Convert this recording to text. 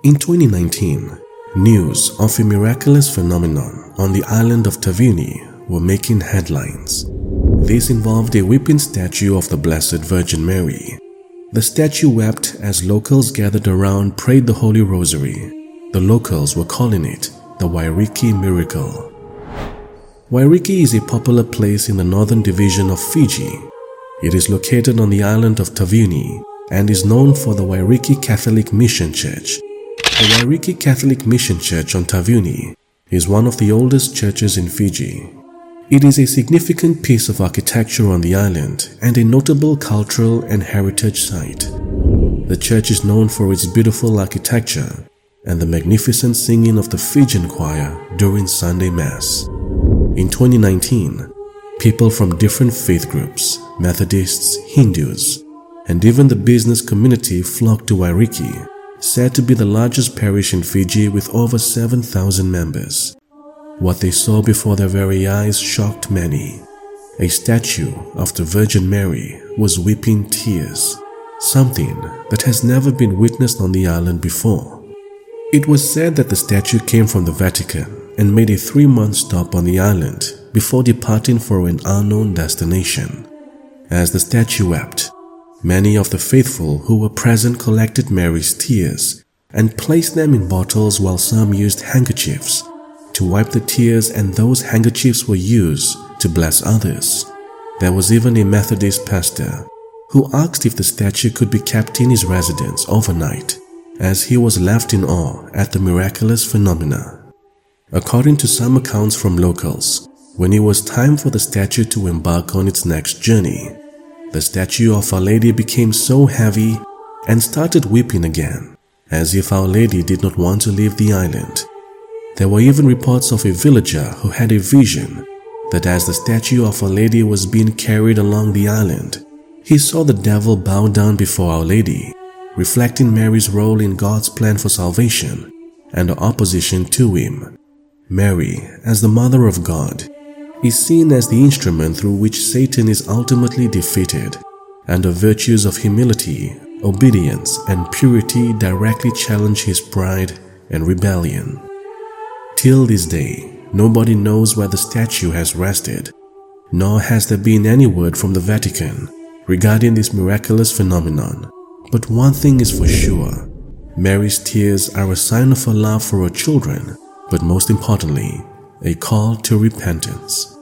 In 2019, news of a miraculous phenomenon on the island of Taveuni were making headlines. This involved a weeping statue of the Blessed Virgin Mary. The statue wept as locals gathered around prayed the Holy Rosary. The locals were calling it the Wairiki Miracle. Wairiki is a popular place in the northern division of Fiji. It is located on the island of Taveuni and is known for the Wairiki Catholic Mission Church. The Wairiki Catholic Mission Church on Taveuni is one of the oldest churches in Fiji. It is a significant piece of architecture on the island and a notable cultural and heritage site. The church is known for its beautiful architecture and the magnificent singing of the Fijian choir during Sunday Mass. In 2019, people from different faith groups, Methodists, Hindus, and even the business community flocked to Wairiki, said to be the largest parish in Fiji with over 7,000 members. What they saw before their very eyes shocked many. A statue of the Virgin Mary was weeping tears, something that has never been witnessed on the island before. It was said that the statue came from the Vatican and made a 3-month stop on the island before departing for an unknown destination. As the statue wept, many of the faithful who were present collected Mary's tears and placed them in bottles, while some used handkerchiefs to wipe the tears, and those handkerchiefs were used to bless others. There was even a Methodist pastor who asked if the statue could be kept in his residence overnight, as he was left in awe at the miraculous phenomena. According to some accounts from locals, when it was time for the statue to embark on its next journey, the statue of Our Lady became so heavy and started weeping again, as if Our Lady did not want to leave the island. There were even reports of a villager who had a vision that as the statue of Our Lady was being carried along the island, he saw the devil bow down before Our Lady, reflecting Mary's role in God's plan for salvation and her opposition to him. Mary, as the Mother of God, is seen as the instrument through which Satan is ultimately defeated, and her virtues of humility, obedience, and purity directly challenge his pride and rebellion. Till this day, nobody knows where the statue has rested, nor has there been any word from the Vatican regarding this miraculous phenomenon. But one thing is for sure, Mary's tears are a sign of her love for her children, but most importantly, a call to repentance.